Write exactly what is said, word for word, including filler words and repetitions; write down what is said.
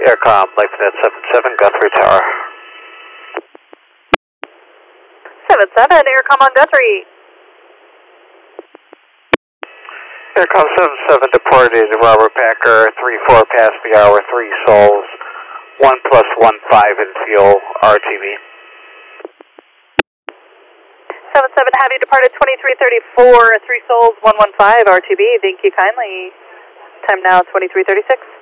Aircom, LifeNet seven seven, Guthrie Tower. seven seven, Aircom on Guthrie. Aircom seven seven deported Robert Packer, three four past the hour, three souls, one plus one five in fuel, R T B. seven seven, have you departed twenty-three thirty-four, three souls, one one five, R T B. Thank you kindly. Time now twenty-three thirty-six.